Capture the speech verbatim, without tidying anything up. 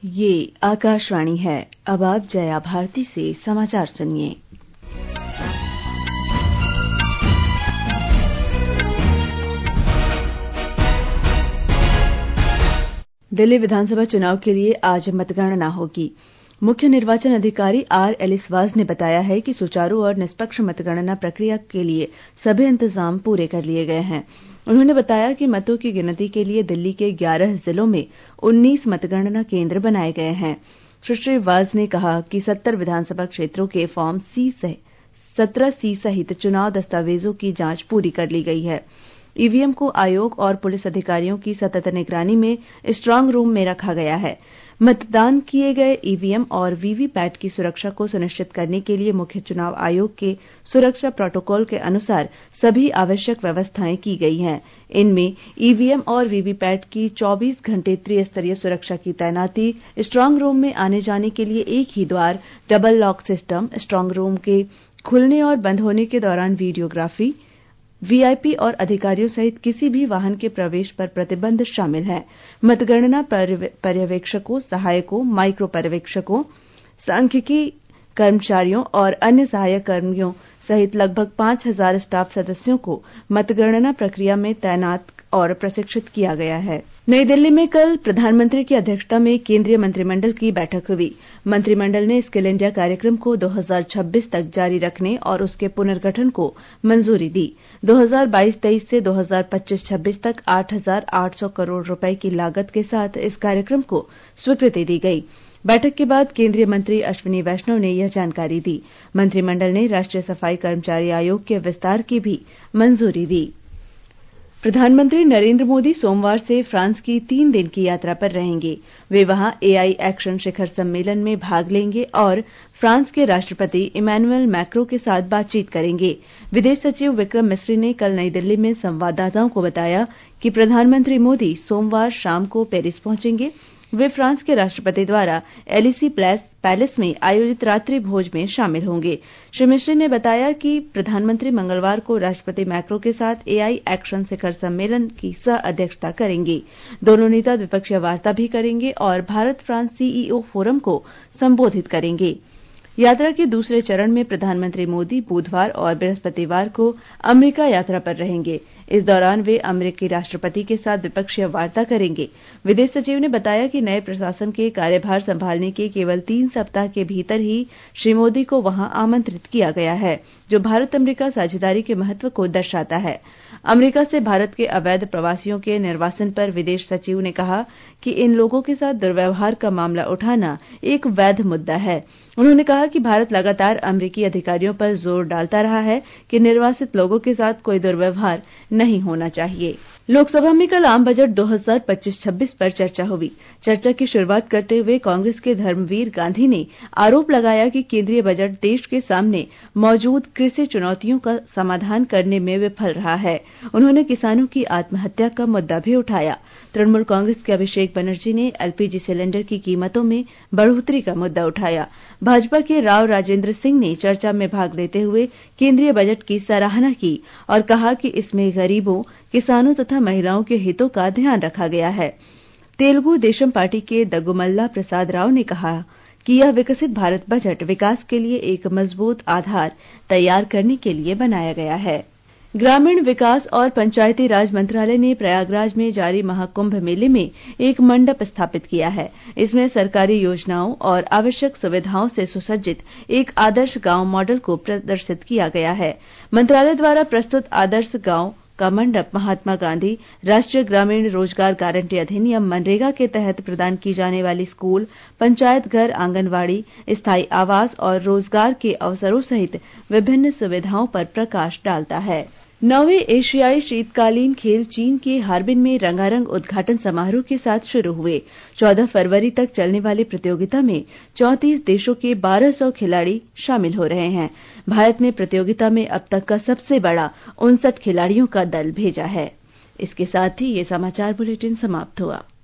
ये आकाशवाणी है। अब आप जया भारती से समाचार सुनिए। दिल्ली विधानसभा चुनाव के लिए आज मतगणना होगी। मुख्य निर्वाचन अधिकारी आर एलिसवास ने बताया है कि सुचारू और निष्पक्ष मतगणना प्रक्रिया के लिए सभी इंतजाम पूरे कर लिए गए हैं। उन्होंने बताया कि मतों की गिनती के लिए दिल्ली के ग्यारह जिलों में उन्नीस मतगणना केंद्र बनाए गए हैं। सुश्री वाज ने कहा कि सत्तर विधानसभा क्षेत्रों के फॉर्म सी सत्रह सी सहित चुनाव दस्तावेजों की जांच पूरी कर ली गई है। ईवीएम को आयोग और पुलिस अधिकारियों की सतत निगरानी में स्ट्रांग रूम में रखा गया है। मतदान किए गए ईवीएम और वीवीपैट की सुरक्षा को सुनिश्चित करने के लिए मुख्य चुनाव आयोग के सुरक्षा प्रोटोकॉल के अनुसार सभी आवश्यक व्यवस्थाएं की गई हैं। इनमें ईवीएम और वीवीपैट की चौबीस घंटे त्रिस्तरीय सुरक्षा की तैनाती, स्ट्रांग रूम में आने जाने के लिए एक ही द्वार, double lock system, strong room के खुलने और बंद होने के दौरान वीडियोग्राफी, वीआईपी और अधिकारियों सहित किसी भी वाहन के प्रवेश पर प्रतिबंध शामिल है। मतगणना पर्यवेक्षकों, सहायकों, माइक्रो पर्यवेक्षकों, सांख्यिकी कर्मचारियों और अन्य सहायक कर्मियों सहित लगभग पांच हजार स्टाफ सदस्यों को मतगणना प्रक्रिया में तैनात और प्रशिक्षित किया गया है। नई दिल्ली में कल प्रधानमंत्री की अध्यक्षता में केंद्रीय मंत्रिमंडल की बैठक हुई। मंत्रिमंडल ने स्किल इंडिया कार्यक्रम को दो हज़ार छब्बीस तक जारी रखने और उसके पुनर्गठन को मंजूरी दी। दो हज़ार बाईस तेईस से दो हज़ार पच्चीस छब्बीस तक आठ हज़ार आठ सौ करोड़ रुपए की लागत के साथ इस कार्यक्रम को स्वीकृति दी गई। बैठक के बाद केंद्रीय मंत्री अश्विनी वैष्णव ने यह जानकारी दी। मंत्रिमंडल ने राष्ट्रीय सफाई कर्मचारी आयोग के विस्तार की भी मंजूरी दी। प्रधानमंत्री नरेंद्र मोदी सोमवार से फ्रांस की तीन दिन की यात्रा पर रहेंगे। वे वहां एआई एक्शन शिखर सम्मेलन में भाग लेंगे और फ्रांस के राष्ट्रपति इमैनुअल मैक्रों के साथ बातचीत करेंगे। विदेश सचिव विक्रम मिस्री ने कल नई दिल्ली में संवाददाताओं को बताया कि प्रधानमंत्री मोदी सोमवार शाम को पेरिस पहुंचेंगे। वे फ्रांस के राष्ट्रपति द्वारा एलिसी पैलेस में आयोजित रात्रि भोज में शामिल होंगे। श्री मिश्री ने बताया कि प्रधानमंत्री मंगलवार को राष्ट्रपति मैक्रों के साथ एआई एक्शन शिखर सम्मेलन की सह अध्यक्षता करेंगे। दोनों नेता द्विपक्षीय वार्ता भी करेंगे और भारत फ्रांस सीईओ फोरम को संबोधित करेंगे। यात्रा के दूसरे चरण में प्रधानमंत्री मोदी बुधवार और बृहस्पतिवार को अमेरिका यात्रा पर रहेंगे। इस दौरान वे अमेरिकी राष्ट्रपति के साथ द्विपक्षीय वार्ता करेंगे। विदेश सचिव ने बताया कि नए प्रशासन के कार्यभार संभालने के केवल तीन सप्ताह के भीतर ही श्री मोदी को वहां आमंत्रित किया गया है, जो भारत अमेरिका साझेदारी के महत्व को दर्शाता है। अमेरिका से भारत के अवैध प्रवासियों के निर्वासन पर विदेश सचिव ने कहा कि इन लोगों के साथ दुर्व्यवहार का मामला उठाना एक वैध मुद्दा है। उन्होंने कहा कि भारत लगातार अमेरिकी अधिकारियों पर जोर डालता रहा है कि निर्वासित लोगों के साथ कोई दुर्व्यवहार नहीं होना चाहिए। लोकसभा में कल आम बजट दो हज़ार पच्चीस छब्बीस पर चर्चा हुई। चर्चा की शुरुआत करते हुए कांग्रेस के धर्मवीर गांधी ने आरोप लगाया कि केंद्रीय बजट देश के सामने मौजूद कृषि चुनौतियों का समाधान करने में विफल रहा है। उन्होंने किसानों की आत्महत्या का मुद्दा भी उठाया। तृणमूल कांग्रेस के अभिषेक बनर्जी ने एलपीजी सिलेंडर की कीमतों में बढ़ोतरी का मुद्दा उठाया। भाजपा के राव राजेंद्र सिंह ने चर्चा में भाग लेते हुए केंद्रीय बजट की सराहना की और कहा कि इसमें गरीबों, किसानों तथा महिलाओं के हितों का ध्यान रखा गया है। तेलुगु देशम पार्टी के दग्गुमल्ला प्रसाद राव ने कहा कि यह विकसित भारत बजट विकास के लिए एक मजबूत आधार तैयार करने के लिए बनाया गया है। ग्रामीण विकास और पंचायती राज मंत्रालय ने प्रयागराज में जारी महाकुंभ मेले में एक मंडप स्थापित किया है। इसमें सरकारी योजनाओं और आवश्यक सुविधाओं से सुसज्जित एक आदर्श गांव मॉडल को प्रदर्शित किया गया है। मंत्रालय द्वारा प्रस्तुत आदर्श गांव का मंडप महात्मा गांधी राष्ट्रीय ग्रामीण रोजगार गारंटी अधिनियम मनरेगा के तहत प्रदान की जाने वाली स्कूल, पंचायत घर, आंगनवाड़ी, स्थायी आवास और रोजगार के अवसरों सहित विभिन्न सुविधाओं पर प्रकाश डालता है। नौवें एशियाई शीतकालीन खेल चीन के हार्बिन में रंगारंग उद्घाटन समारोह के साथ शुरू हुए। चौदह फरवरी तक चलने वाली प्रतियोगिता में चौंतीस देशों के बारह सौ खिलाड़ी शामिल हो रहे हैं। भारत ने प्रतियोगिता में अब तक का सबसे बड़ा उनसठ खिलाड़ियों का दल भेजा है। इसके साथ ही ये समाचार बुलेटिन समाप्त हुआ।